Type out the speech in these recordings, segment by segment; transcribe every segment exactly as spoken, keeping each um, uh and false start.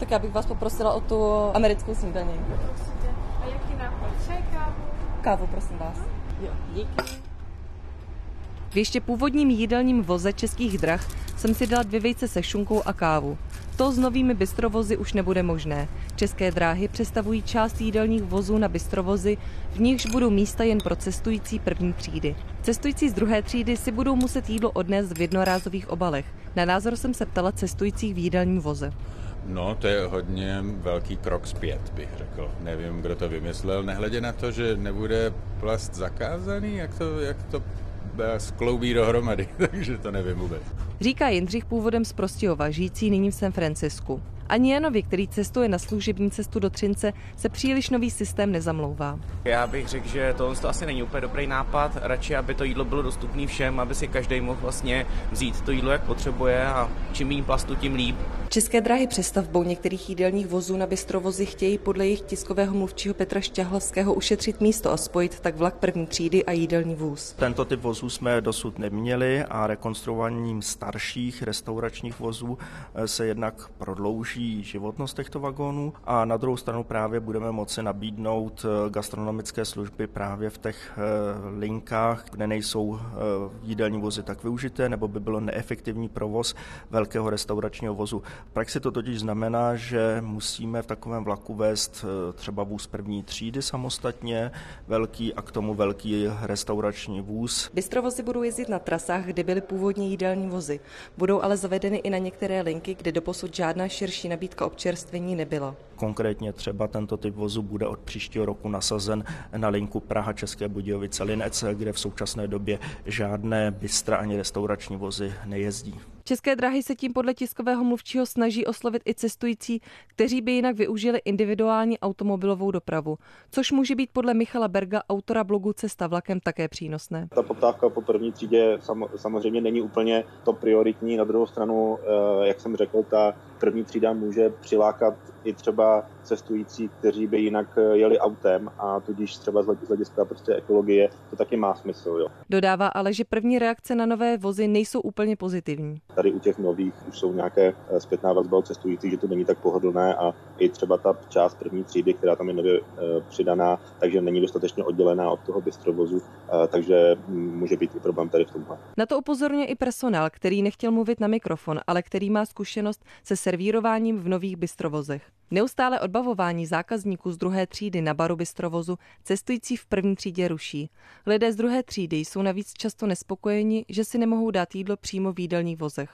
Tak já bych vás poprosila o tu americkou snídaní. A jaký nápad? Čaj, kávu? Kávu, prosím vás. Jo, díky. V ještě původním jídelním voze Českých drah jsem si dala dvě vejce se šunkou a kávu. To s novými bystrovozy už nebude možné. České dráhy přestavují část jídelních vozů na bystrovozy, v nichž budou místa jen pro cestující první třídy. Cestující z druhé třídy si budou muset jídlo odnést v jednorázových obalech. Na názor jsem se ptala cestujících v jídelním voze. No, to je hodně velký krok zpět, bych řekl. Nevím, kdo to vymyslel, nehledě na to, že nebude plast zakázaný, jak to, jak to skloubí dohromady, takže to nevím vůbec. Říká Jindřich původem z Prostějova, žijící nyní v San Francisku. Ani Janovi, který cestuje na služební cestu do Třince, se příliš nový systém nezamlouvá. Já bych řekl, že tohle to asi není úplně dobrý nápad. Radši, aby to jídlo bylo dostupné všem, aby si každý mohl vlastně vzít to jídlo, jak potřebuje, a čím méně plastu, tím líp. České dráhy přestavbou některých jídelních vozů na bystrovozy chtějí podle jejich tiskového mluvčího Petra Šťahlavského ušetřit místo a spojit tak vlak první třídy a jídelní vůz. Tento typ vozů jsme dosud neměli a rekonstruováním starších restauračních vozů se jednak prodlouží životnost těchto vagónů a na druhou stranu právě budeme moci nabídnout gastronomické služby právě v těch linkách, kde nejsou jídelní vozy tak využité, nebo by bylo neefektivní provoz velkého restauračního vozu. V praxi to totiž znamená, že musíme v takovém vlaku vést třeba vůz první třídy samostatně, velký a k tomu velký restaurační vůz. Bystrovozy budou jezdit na trasách, kde byly původně jídelní vozy. Budou ale zavedeny i na některé linky, kde doposud žádná širší nabídka občerstvení nebyla. Konkrétně třeba tento typ vozu bude od příštího roku nasazen na linku Praha České Budějovice Linec, kde v současné době žádné bystra ani restaurační vozy nejezdí. České dráhy se tím podle tiskového mluvčího snaží oslovit i cestující, kteří by jinak využili individuální automobilovou dopravu, což může být podle Michala Berga, autora blogu Cesta vlakem, také přínosné. Ta poptávka po první třídě samozřejmě není úplně to prioritní. Na druhou stranu, jak jsem řekl, ta první třída může přilákat i třeba cestující, kteří by jinak jeli autem, a tudíž třeba z hlediska prostě ekologie to taky má smysl. Jo. Dodává ale, že první reakce na nové vozy nejsou úplně pozitivní. Tady u těch nových už jsou nějaké zpětná vazba od cestujících, že to není tak pohodlné, a i třeba ta část první třídy, která tam je nově přidaná, takže není dostatečně oddělená od toho bystrovozu, takže může být i problém tady v tomhle. Na to upozorňuje i personál, který nechtěl mluvit na mikrofon, ale který má zkušenost se servírováním v nových bystrovozech. Neustále odbavování zákazníků z druhé třídy na baru bystrovozu cestující v první třídě ruší. Lidé z druhé třídy jsou navíc často nespokojeni, že si nemohou dát jídlo přímo v jídelních vozech.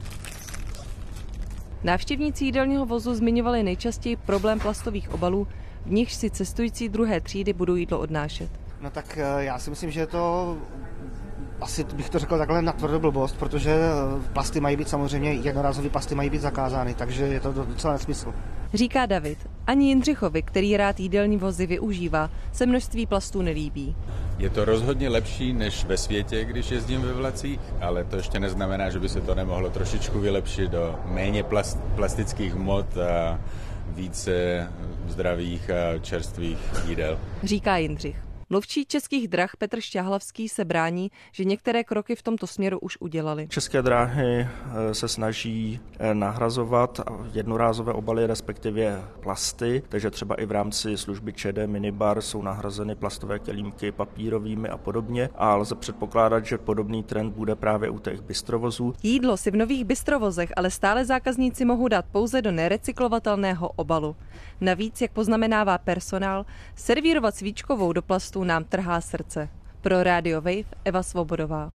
Návštěvníci jídelního vozu zmiňovali nejčastěji problém plastových obalů, v nichž si cestující druhé třídy budou jídlo odnášet. No tak já si myslím, že je to... Asi bych to řekl takhle natvrdo blbost, protože plasty mají být samozřejmě, jednorázové plasty mají být zakázány, takže je to docela nesmysl. Říká David. Ani Jindřichovi, který rád jídelní vozy využívá, se množství plastů nelíbí. Je to rozhodně lepší než ve světě, když jezdím ve vlacích, ale to ještě neznamená, že by se to nemohlo trošičku vylepšit do méně plast, plastických hmot a více zdravých a čerstvých jídel. Říká Jindřich. Mluvčí Českých drah Petr Šťahlavský se brání, že některé kroky v tomto směru už udělali. České dráhy se snaží nahrazovat jednorázové obaly, respektive plasty, takže třeba i v rámci služby ČD Minibar jsou nahrazeny plastové kelímky papírovými a podobně, a lze předpokládat, že podobný trend bude právě u těch bystrovozů. Jídlo si v nových bystrovozech ale stále zákazníci mohou dát pouze do nerecyklovatelného obalu. Navíc, jak poznamenává personál, servírovat svíčkovou do plastu nám trhá srdce. Pro Radio Wave Eva Svobodová.